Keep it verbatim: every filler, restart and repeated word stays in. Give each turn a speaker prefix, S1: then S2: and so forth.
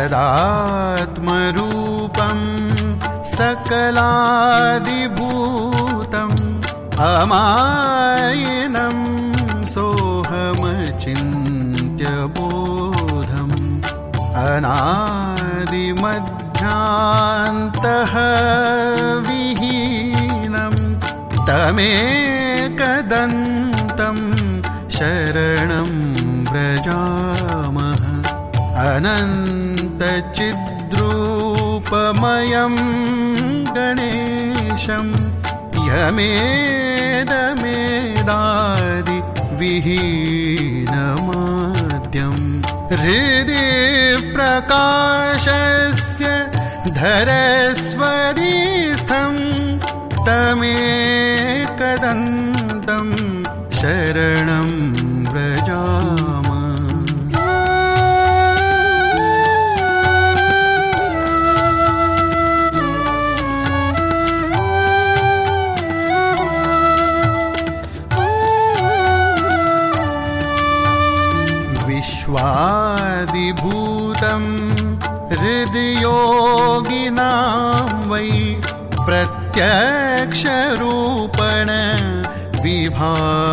S1: तदात्मरूपं सकलादिभूतम् अमायिनं सोऽहमचिन्त्य बोधम् अनादिमध्यान्तः विहीनं तमेकदन्तं शरणं व्रजामः अनन्तचिद्रूपमयं गणेशं यमेदमेदादिविहीनमाद्यं हृदि प्रकाशस्य धरस्वधिस्थं तमेकदन्तं शरणं व्रजामः। विश्वादिभूतं हृदयोगिनां वै प्रत्यक्षरूपण विभा